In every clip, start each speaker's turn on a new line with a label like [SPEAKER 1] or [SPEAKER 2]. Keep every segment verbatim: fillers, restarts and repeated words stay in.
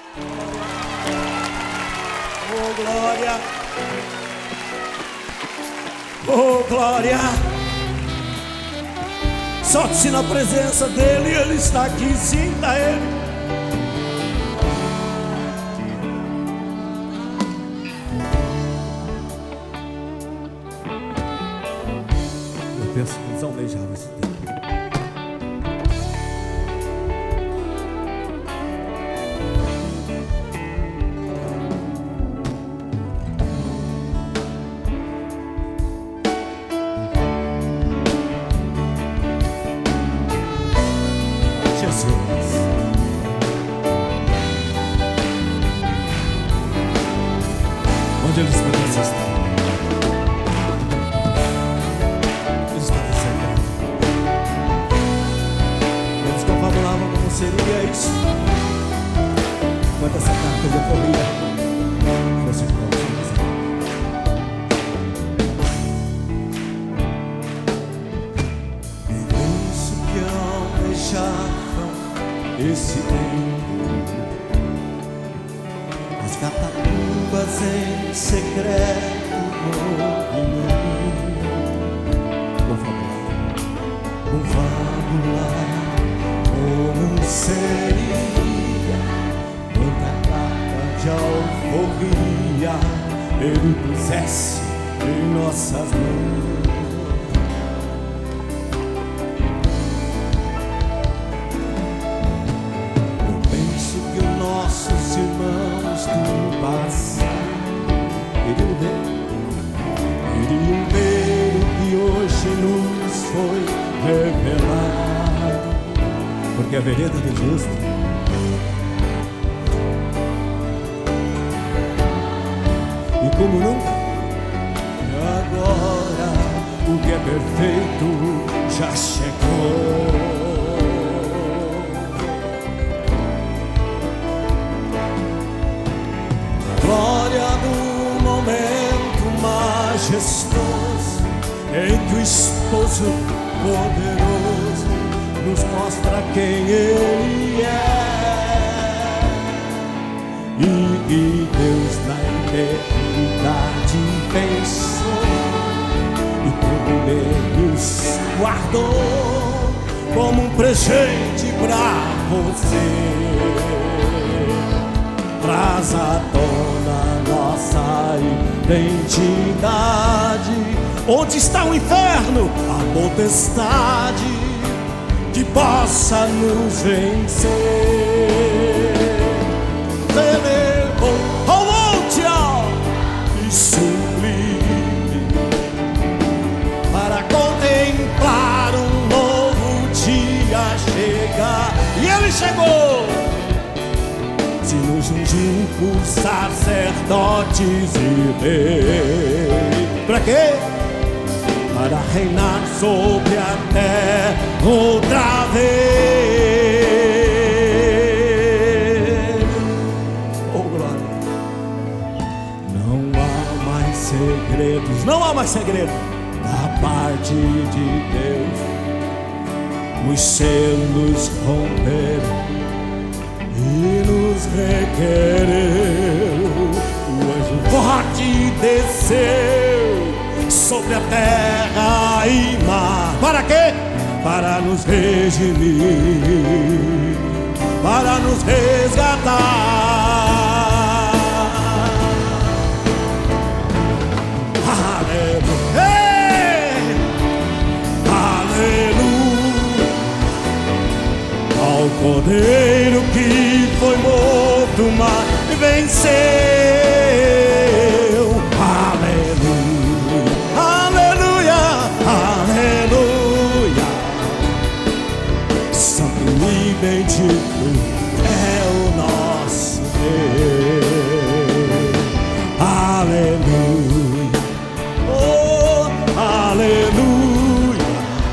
[SPEAKER 1] Oh, glória! Oh, glória! Solte-se na presença dele, ele está aqui, sinta ele. Eu penso que eles almejavam esse tempo. Onde eles pudessem estar, eles estavam secretos. Eles confabulavam como seria isso, quando essa carta de euforia fosse próxima. Penso que almejavam esse tempo, as catacubas em secreto moviam, confabular como seria quando a carta de alforria ele pusesse em nossas mãos. Eu penso que os nossos irmãos do passado iriam ver, iriam ver o que hoje nos foi revelado, porque a vereda do justo e como nunca, agora o que é perfeito já chegou. Glória do momento majestoso em que o esposo poderoso nos mostra quem ele é, e que Deus na eternidade pensou e por ele os guardou como um presente pra você. Traz à tona nossa identidade. Onde está o inferno? A potestade que possa nos vencer. Elevou ao monte alto e sublime para contemplar um novo dia chegar. E ele chegou. Se nos ungiu por sacerdotes e reis. Pra quê? Para reinar sobre a terra outra vez. Oh, glória! Não há mais segredos, não há mais segredo da parte de Deus. Os selos romperam e nos requereu. O anjo forte desceu sobre a terra e mar. Para quê? Para nos redimir, para nos resgatar. Aleluia, aleluia, ao Cordeiro que foi morto, mas venceu. Aleluia, aleluia, aleluia. Santo e bendito é o nosso Deus. Aleluia, oh, aleluia,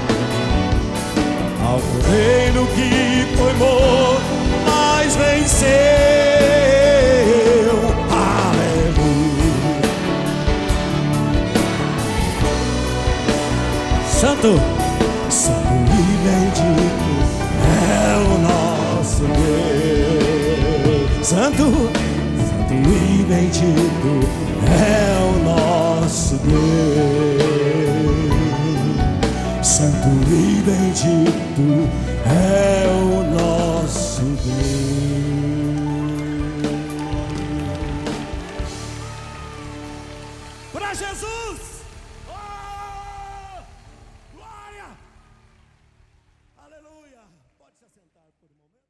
[SPEAKER 1] ao Cordeiro que foi morto, mas venceu. Aleluia. Santo, santo e bendito é o nosso Deus. Santo, santo e bendito é o nosso Deus. Santo e bendito é o nosso Deus. Para Jesus! Oh! Glória! Aleluia! Pode se assentar por um momento.